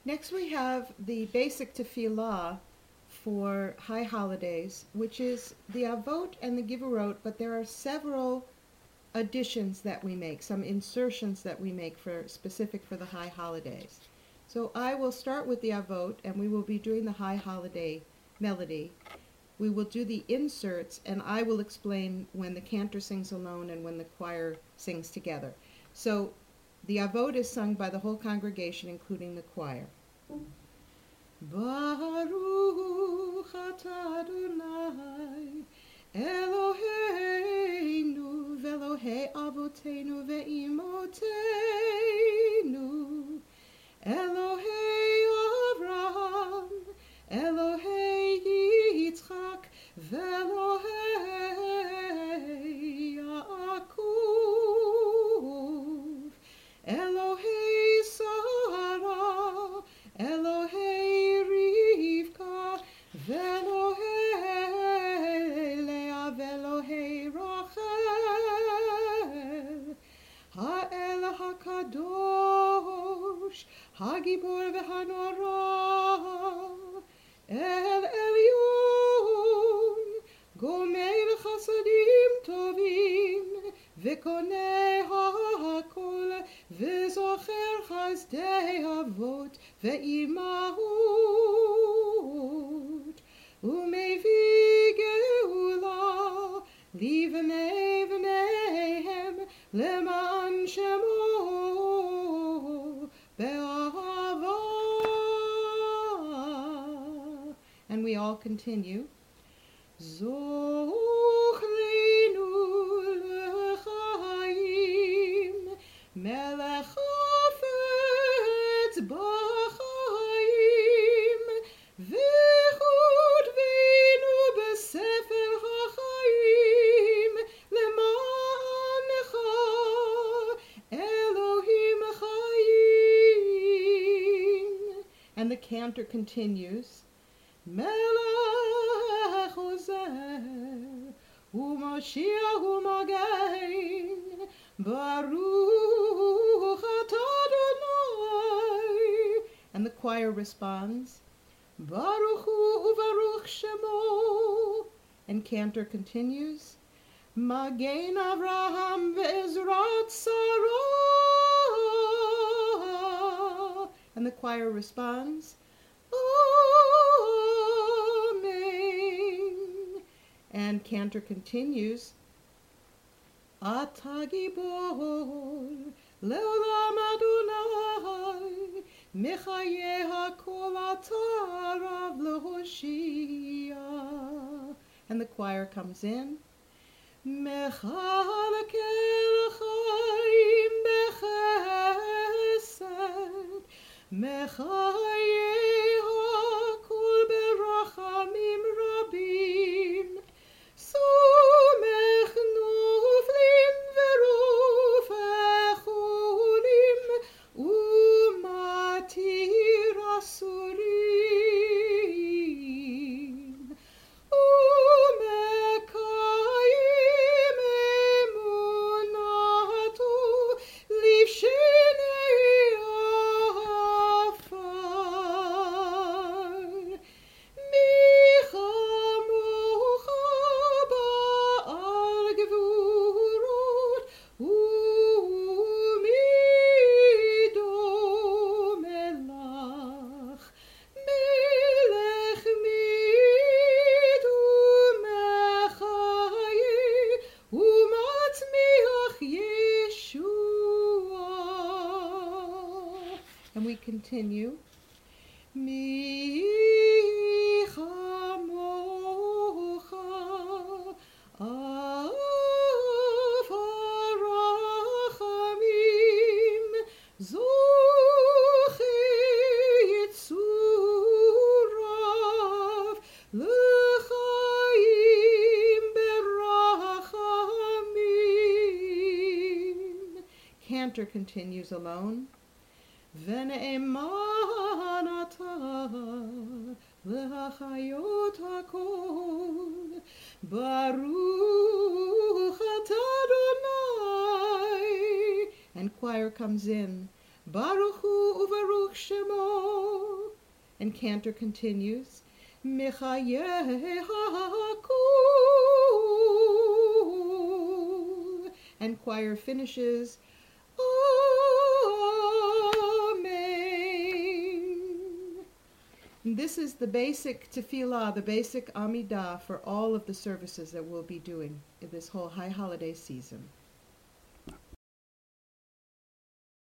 Next we have the basic tefillah for high holidays, which is the Avot and the Givorot, but there are several additions that we make, some insertions that we make for specific for the high holidays. So I will start with the Avot, and we will be doing the high holiday melody. We will do the inserts, and I will explain when the cantor sings alone and when the choir sings together. So the Avot is sung by the whole congregation, including the choir. Baruch atah Adonai Eloheinu ve'Elohei avoteinu ve'imotenu Elohei Avraham Elohei Yitzchak ve'Elohei Yaakov Elohei Sarah Elohei Rivka ve'Elohei Leah ve'Elohei Rachel Ha'el HaKadosh Hagibor ve'Hanora El Elyon Gomei v'Chasadim Tovim V'Konei HaKol V'Zocher Chazdei Avot Ve'imahut Umevi Geula Livnei V'neihem Leman Shemo Be'ahava. And we all continue. Zochrinu l'chaim melech hafetz b'chaim v'chutveinu b'sefer ha'chaim lemancha Elohim chayim. And the cantor continues. Melech Ozer u'Mashiach u'Magen Baruch atah Adonai. And the choir responds, Baruch hu u'Baruch Shemo. And cantor continues, Magen Avraham ve'Ezrat Sarah. And the choir responds, and cantor continues, Atah Gibor le'olam Adonai mechayeh hakol atah rav lehoshia. And the choir comes in, Mechalakel chaim bechesed mechayeh hakol berachamim rabim Sumech nuflim verufechulim umatir asurim umekayim emunatu livshenei afar michamocha ba'al gevurot umidom elach melech midumechaye umatzmiach Yeshua. And we continue. Michamocha avarachamim zochei yitzurav l'chaim berachamim. Cantor continues alone. V'ne'eman atah l'hachayot hakol Baruch atah Adonai. And choir comes in. Baruch hu uvaruch shemo. And cantor continues, Michayeh hakul. And choir finishes, Amen. This is the basic tefillah, the basic Amidah for all of the services that we'll be doing in this whole high holiday season.